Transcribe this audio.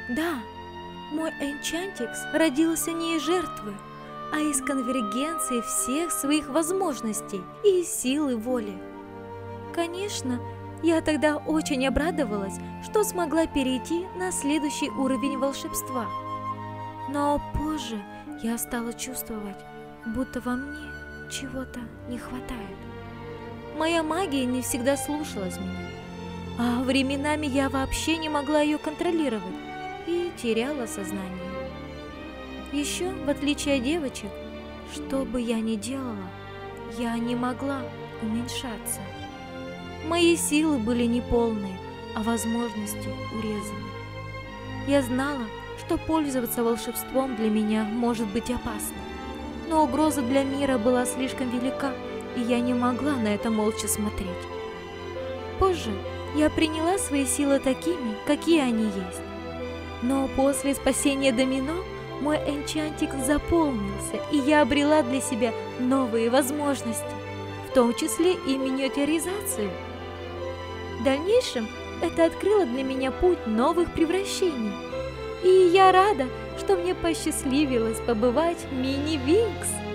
Да, мой Энчантикс родился не из жертвы, а из конвергенции всех своих возможностей и силы воли. Конечно, я тогда очень обрадовалась, что смогла перейти на следующий уровень волшебства. Но позже я стала чувствовать, будто во мне чего-то не хватает. Моя магия не всегда слушалась меня, а временами я вообще не могла ее контролировать и теряла сознание. Еще, в отличие от девочек, что бы я ни делала, я не могла уменьшаться. Мои силы были неполные, а возможности урезаны. Я знала, что пользоваться волшебством для меня может быть опасно, но угроза для мира была слишком велика, и я не могла на это молча смотреть. Позже я приняла свои силы такими, какие они есть. Но после спасения Домино мой энчантик заполнился, и я обрела для себя новые возможности, в том числе и миниатюризацию. В дальнейшем это открыло для меня путь новых превращений, и я рада, что мне посчастливилось побывать в Мини-Винкс.